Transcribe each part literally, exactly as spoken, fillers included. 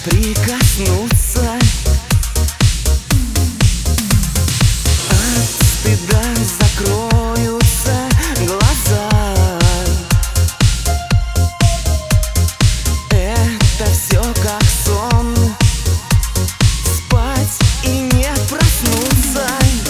прикоснуться. От стыда закроются глаза. Это все как сон, спать и не проснуться.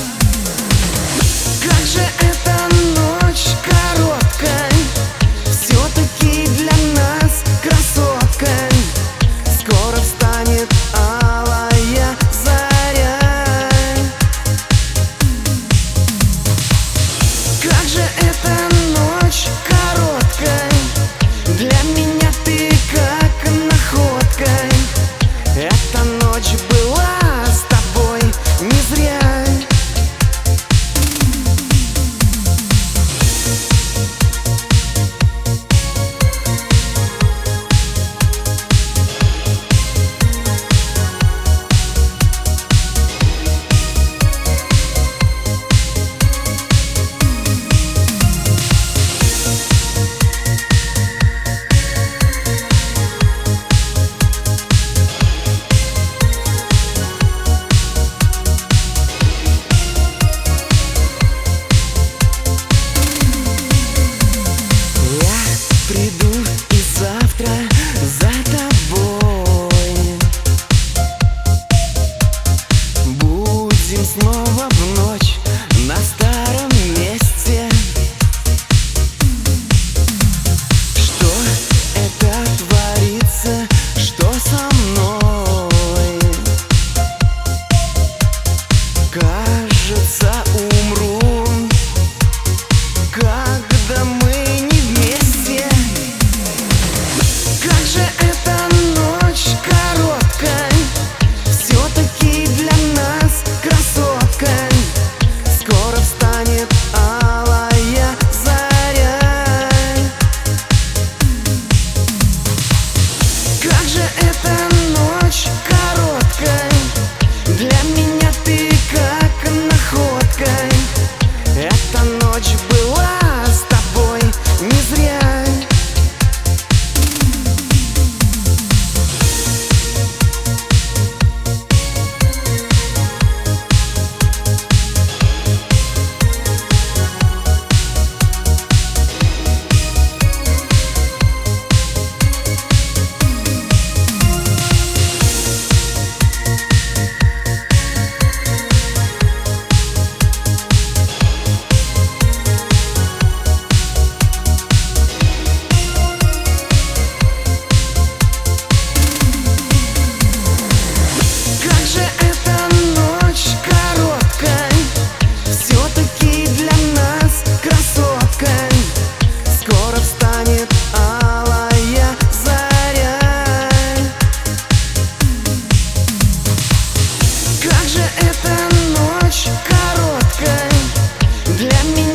Как же эта ночь короткая, все-таки для нас красотка. Скоро встанет алая заря. Как же эта ночь короткая, для меня ты как находка. Эта ночь была с тобой не зря. Приду и завтра за тобой. Будем снова в ночь на старом месте. Что это творится, что со мной? Кажется, умру, когда мы не вместе. Как же эта ночь короткая, все-таки для нас красотка. Скоро встанет алая заря. Как же эта ночь короткая, для меня ты как находка. Эта ночь была с тобой не зря. Скоро встанет алая заря. Как же эта ночь короткая, для меня